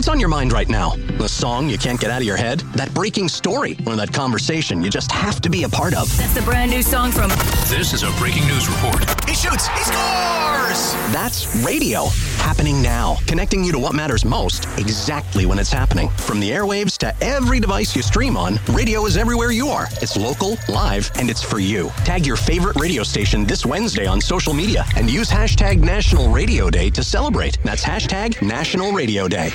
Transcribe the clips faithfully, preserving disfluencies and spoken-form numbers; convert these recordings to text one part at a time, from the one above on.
What's on your mind right now? The song you can't get out of your head? That breaking story? Or that conversation you just have to be a part of? That's the brand new song from... This is a breaking news report. He shoots! He scores! That's radio. Happening now. Connecting you to what matters most, exactly when it's happening. From the airwaves to every device you stream on, radio is everywhere you are. It's local, live, and it's for you. Tag your favorite radio station this Wednesday on social media and use hashtag National Radio Day to celebrate. That's hashtag National Radio Day.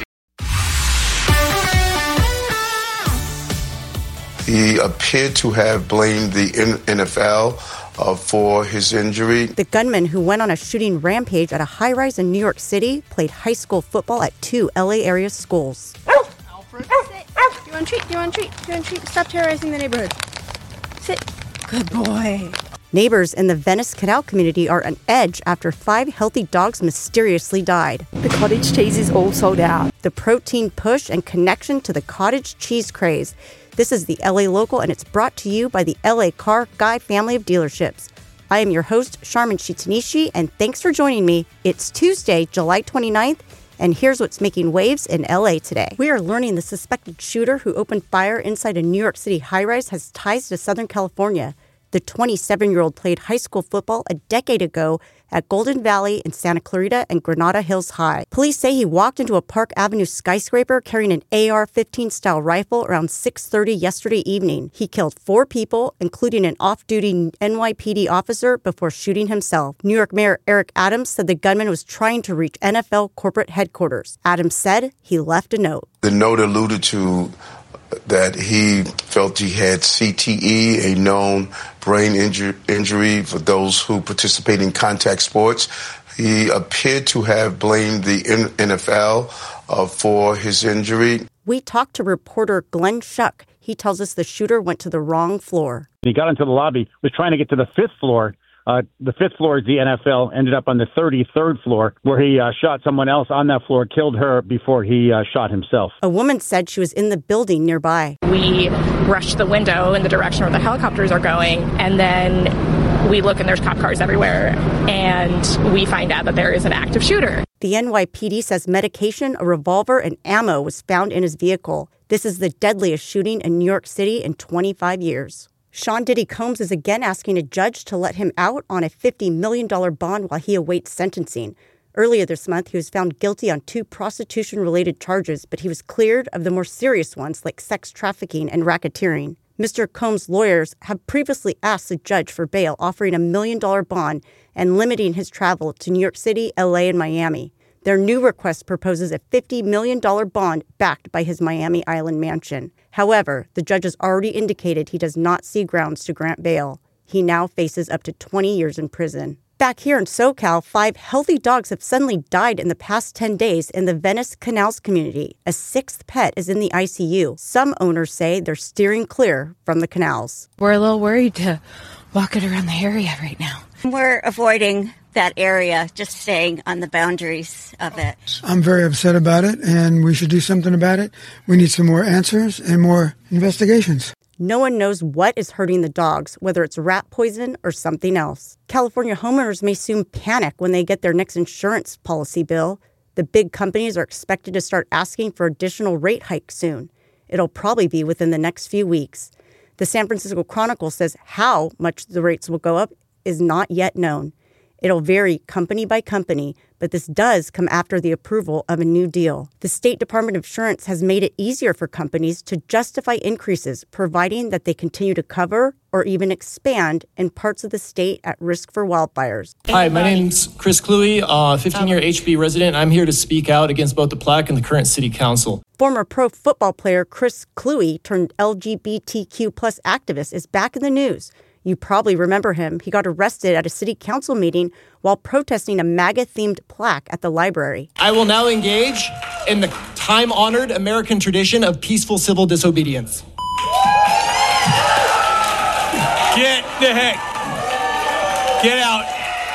He appeared to have blamed the N F L uh, for his injury. The gunman who went on a shooting rampage at a high-rise in New York City played high school football at two L A area schools. Alfred, sit. Do you want a treat? Do you want a treat? Do you want a treat? Stop terrorizing the neighborhood. Sit. Good boy. Neighbors in the Venice Canal community are on edge after five healthy dogs mysteriously died. The cottage cheese is all sold out. The protein push and connection to the cottage cheese craze. This is the L A Local, and it's brought to you by the L A Car Guy family of dealerships. I am your host, Sharman Shitanishi, and thanks for joining me. It's Tuesday, July twenty-ninth, and here's what's making waves in L A today. We are learning the suspected shooter who opened fire inside a New York City high-rise has ties to Southern California. The twenty-seven-year-old played high school football a decade ago at Golden Valley in Santa Clarita and Granada Hills High. Police say he walked into a Park Avenue skyscraper carrying an A R fifteen style rifle around six thirty yesterday evening. He killed four people, including an off-duty N Y P D officer, before shooting himself. New York Mayor Eric Adams said the gunman was trying to reach N F L corporate headquarters. Adams said he left a note. The note alluded to that he felt he had C T E, a known brain inju- injury for those who participate in contact sports. He appeared to have blamed the N F L uh, for his injury. We talked to reporter Glenn Schuck. He tells us the shooter went to the wrong floor. He got into the lobby, was trying to get to the fifth floor. Uh, the fifth floor is the N F L, ended up on the thirty-third floor, where he uh, shot someone else on that floor, killed her before he uh, shot himself. A woman said she was in the building nearby. We rushed the window in the direction where the helicopters are going, and then we look and there's cop cars everywhere, and we find out that there is an active shooter. The N Y P D says medication, a revolver, and ammo was found in his vehicle. This is the deadliest shooting in New York City in twenty-five years. Sean Diddy Combs is again asking a judge to let him out on a fifty million dollars bond while he awaits sentencing. Earlier this month, he was found guilty on two prostitution-related charges, but he was cleared of the more serious ones like sex trafficking and racketeering. Mister Combs' lawyers have previously asked the judge for bail, offering a million dollar bond and limiting his travel to New York City, L A, and Miami. Their new request proposes a fifty million dollars bond backed by his Miami Island mansion. However, the judge has already indicated he does not see grounds to grant bail. He now faces up to twenty years in prison. Back here in SoCal, five healthy dogs have suddenly died in the past ten days in the Venice Canals community. A sixth pet is in the I C U. Some owners say they're steering clear from the canals. We're a little worried to walk it around the area right now. We're avoiding that area, just staying on the boundaries of it. I'm very upset about it, and we should do something about it. We need some more answers and more investigations. No one knows what is hurting the dogs, whether it's rat poison or something else. California homeowners may soon panic when they get their next insurance policy bill. The big companies are expected to start asking for additional rate hikes soon. It'll probably be within the next few weeks. The San Francisco Chronicle says how much the rates will go up is not yet known. It'll vary company by company, but this does come after the approval of a new deal. The State Department of Insurance has made it easier for companies to justify increases, providing that they continue to cover or even expand in parts of the state at risk for wildfires. Hi, my name's Chris Cluey, uh, fifteen-year H B resident. I'm here to speak out against both the plaque and the current city council. Former pro football player Chris Cluey, turned L G B T Q plus activist, is back in the news. You probably remember him. He got arrested at a city council meeting while protesting a MAGA-themed plaque at the library. I will now engage in the time-honored American tradition of peaceful civil disobedience. Get the heck. Get out.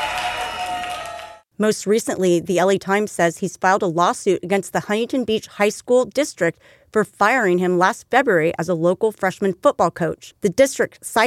Most recently, the L A Times says he's filed a lawsuit against the Huntington Beach High School district for firing him last February as a local freshman football coach. The district cited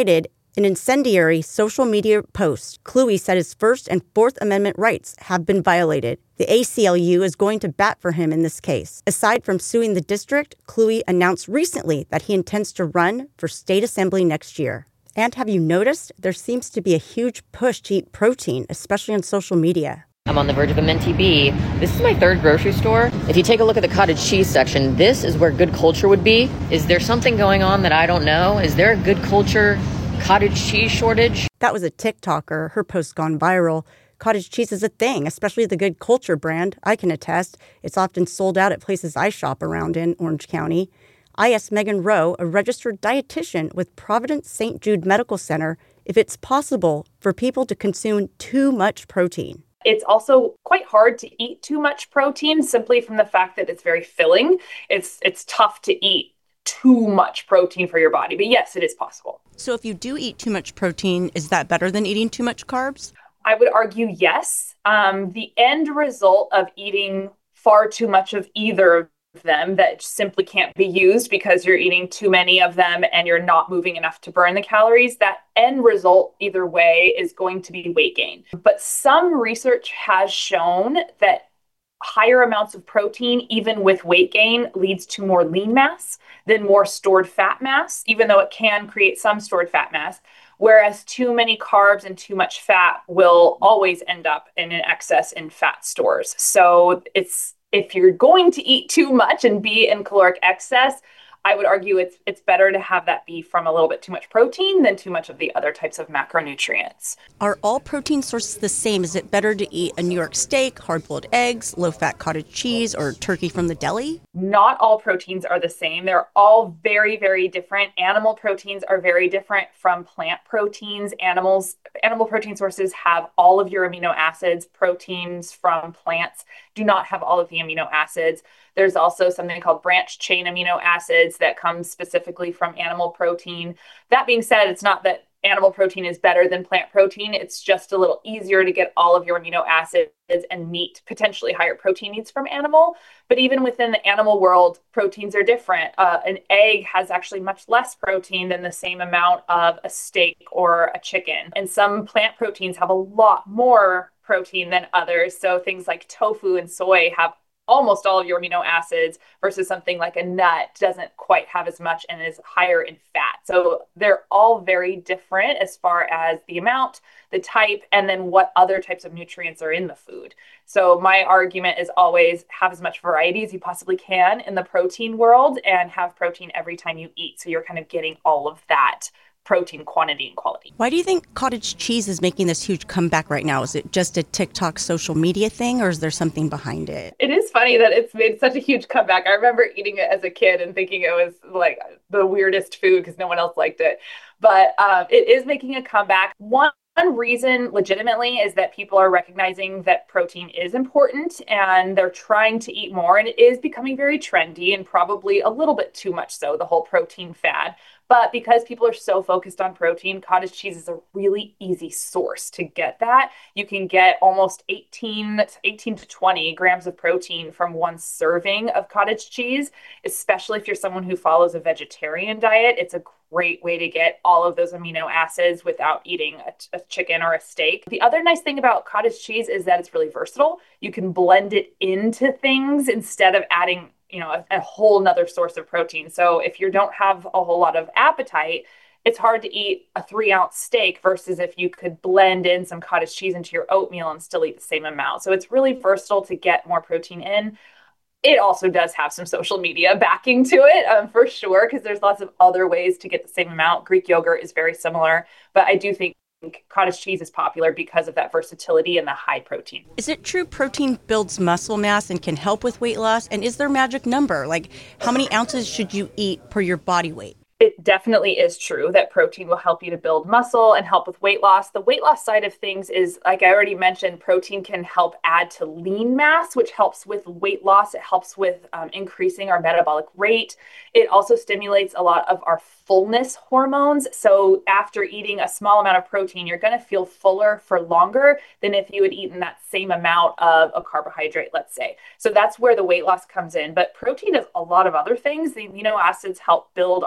In incendiary social media post, Kluwe said his First and Fourth Amendment rights have been violated. The A C L U is going to bat for him in this case. Aside from suing the district, Kluwe announced recently that he intends to run for state assembly next year. And have you noticed? There seems to be a huge push to eat protein, especially on social media. I'm on the verge of a minty bee. This is my third grocery store. If you take a look at the cottage cheese section, this is where good culture would be. Is there something going on that I don't know? Is there a good culture cottage cheese shortage? That was a TikToker. Her post gone viral. Cottage cheese is a thing, especially the Good Culture brand. I can attest. It's often sold out at places I shop around in Orange County. I asked Megan Rowe, a registered dietitian with Providence Saint Jude Medical Center, if it's possible for people to consume too much protein. It's also quite hard to eat too much protein simply from the fact that it's very filling. It's it's tough to eat too much protein for your body. But yes, it is possible. So if you do eat too much protein, is that better than eating too much carbs? I would argue yes. Um, the end result of eating far too much of either of them that simply can't be used because you're eating too many of them and you're not moving enough to burn the calories, that end result either way is going to be weight gain. But some research has shown that higher amounts of protein, even with weight gain, leads to more lean mass than more stored fat mass, even though it can create some stored fat mass. Whereas too many carbs and too much fat will always end up in an excess in fat stores. So it's if you're going to eat too much and be in caloric excess, I would argue it's it's better to have that be from a little bit too much protein than too much of the other types of macronutrients. Are all protein sources the same? Is it better to eat a New York steak, hard-boiled eggs, low-fat cottage cheese, or turkey from the deli? Not all proteins are the same. They're all very, very different. Animal proteins are very different from plant proteins. Animals, animal protein sources have all of your amino acids. Proteins from plants do not have all of the amino acids. There's also something called branched chain amino acids that come specifically from animal protein. That being said, it's not that animal protein is better than plant protein. It's just a little easier to get all of your amino acids and meet potentially higher protein needs from animal. But even within the animal world, proteins are different. Uh, an egg has actually much less protein than the same amount of a steak or a chicken. And some plant proteins have a lot more protein than others. So things like tofu and soy have almost all of your amino acids versus something like a nut doesn't quite have as much and is higher in fat. So they're all very different as far as the amount, the type, and then what other types of nutrients are in the food. So my argument is always have as much variety as you possibly can in the protein world and have protein every time you eat. So you're kind of getting all of that protein quantity and quality. Why do you think cottage cheese is making this huge comeback right now? Is it just a TikTok social media thing, or is there something behind it? It is funny that it's made such a huge comeback. I remember eating it as a kid and thinking it was like the weirdest food because no one else liked it. But um, it is making a comeback. One One reason legitimately is that people are recognizing that protein is important and they're trying to eat more, and it is becoming very trendy and probably a little bit too much so, the whole protein fad. But because people are so focused on protein, cottage cheese is a really easy source to get that. You can get almost eighteen, eighteen to twenty grams of protein from one serving of cottage cheese, especially if you're someone who follows a vegetarian diet. It's a great way to get all of those amino acids without eating a, a chicken or a steak. The other nice thing about cottage cheese is that it's really versatile. You can blend it into things instead of adding you know, a, a whole nother source of protein. So if you don't have a whole lot of appetite, it's hard to eat a three ounce steak versus if you could blend in some cottage cheese into your oatmeal and still eat the same amount. So it's really versatile to get more protein in. It also does have some social media backing to it, um, for sure, because there's lots of other ways to get the same amount. Greek yogurt is very similar, but I do think cottage cheese is popular because of that versatility and the high protein. Is it true protein builds muscle mass and can help with weight loss? And is there a magic number? Like, how many ounces should you eat per your body weight? It definitely is true that protein will help you to build muscle and help with weight loss. The weight loss side of things is, like I already mentioned, protein can help add to lean mass, which helps with weight loss. It helps with um, increasing our metabolic rate. It also stimulates a lot of our fullness hormones. So after eating a small amount of protein, you're going to feel fuller for longer than if you had eaten that same amount of a carbohydrate, let's say. So that's where the weight loss comes in. But protein does a lot of other things. The amino acids help build our cellular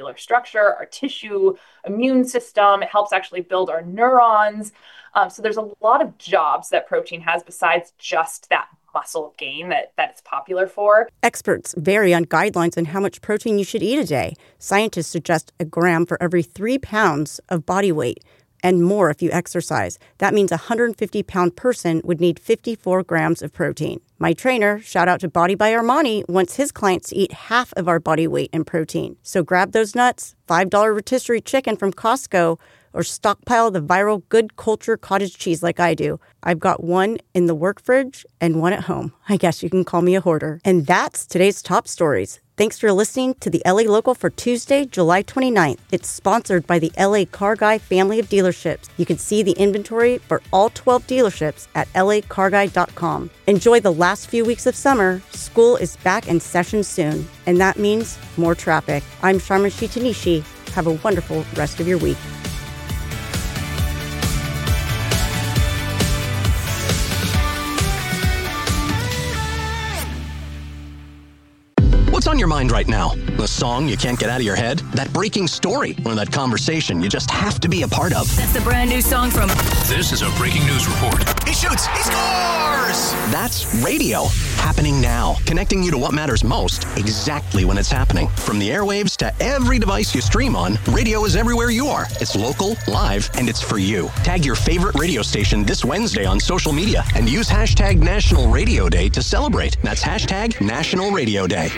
cellular structure, our tissue, immune system. It helps actually build our neurons. Um, so there's a lot of jobs that protein has besides just that muscle gain that, that it's popular for. Experts vary on guidelines on how much protein you should eat a day. Scientists suggest a gram for every three pounds of body weight, and more if you exercise. That means a one hundred fifty pound person would need fifty-four grams of protein. My trainer, shout out to Body by Armani, wants his clients to eat half of our body weight in protein. So grab those nuts, five dollar rotisserie chicken from Costco, or stockpile the viral Good Culture cottage cheese like I do. I've got one in the work fridge and one at home. I guess you can call me a hoarder. And that's today's top stories. Thanks for listening to the L A Local for Tuesday, July twenty-ninth. It's sponsored by the L A Car Guy family of dealerships. You can see the inventory for all twelve dealerships at L A car guy dot com. Enjoy the last few weeks of summer. School is back in session soon, and that means more traffic. I'm Sharma Shitanishi. Have a wonderful rest of your week. What's on your mind right now? The song you can't get out of your head? That breaking story? Or that conversation you just have to be a part of? That's the brand new song from... This is a breaking news report. He shoots! He scores! That's radio. Happening now. Connecting you to what matters most, exactly when it's happening. From the airwaves to every device you stream on, radio is everywhere you are. It's local, live, and it's for you. Tag your favorite radio station this Wednesday on social media and use hashtag National Radio Day to celebrate. That's hashtag National Radio Day.